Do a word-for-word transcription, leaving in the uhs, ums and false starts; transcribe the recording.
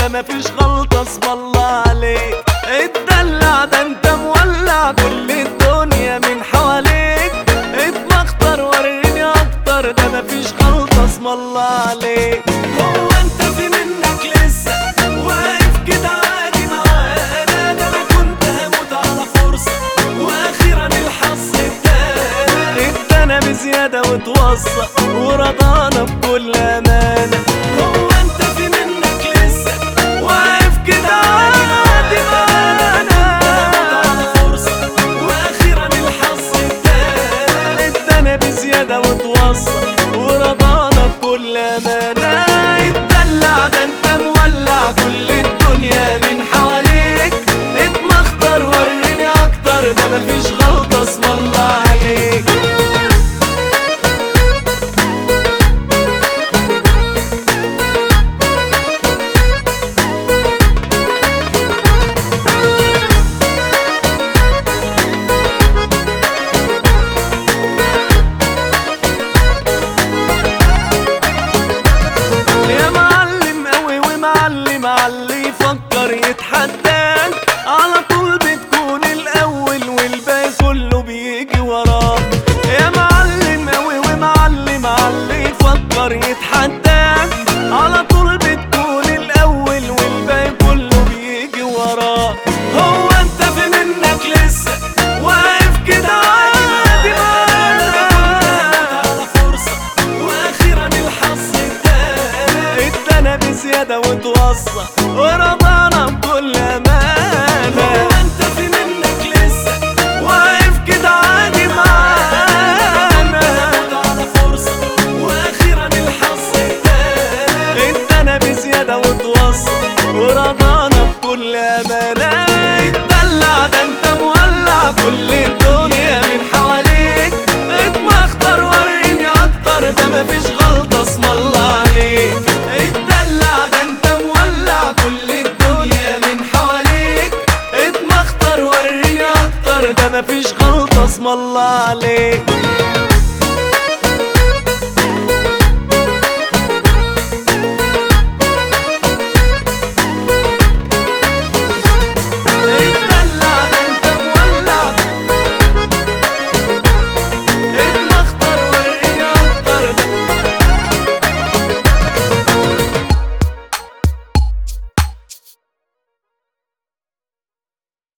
ده مفيش غلطة اسم الله عليك. اتدلع ده انت مولع كل الدنيا من حواليك. اتمخطر وريني اكتر ده مفيش غلطة اسم الله عليك. هو انت في منك لسه واقف كده عادي معانا؟ ده انا كنت هموت على فرصة واخيرا الحظ ادانا. ادانا بزيادة وتوصى ورضانا بكل امانة. هو انت في منك لسه واقف كده عادي معانا؟ هموت على فرصة واخيرا الحظ ادانا. ادانا بزيادة وتوصى ورضانا بكل امانة. اتدلع ده انت مولع كل الدنيا من حواليك. اتمخطر وريني اكتر ده مفيش غلطة اسم الله عليك. يا معلم قوي ومعلم عاللي يفكر يتحداك. على طول بتكون الاول والباقي كله بيجي وراك. يا معلم قوي ومعلم عاللي يفكر يتحداك. على طول بتكون الاول والباقي كله بيجي وراك. هو انت في منك لسه واقف كده عادي معانا؟ على فرصة واخيرا الحظ ادانا. ادانا بزيادة وتوصى ورضانا بكل امانة. هو انت في منك لسه واقف كده عادي معانا؟ على فرصة واخيرا الحظ ادانا. ادانا بزيادة وتوصى ورضانا بكل امانة. اتدلع ده انت مولع كل الدنيا من حواليك. اتمخطر وريني اكتر ده مفيش غلطة اسم الله عليك. اتدلع ده انت مولع كل الدنيا من حواليك. اتمخطر وريني اكتر ده مفيش غلطة اسم الله عليك.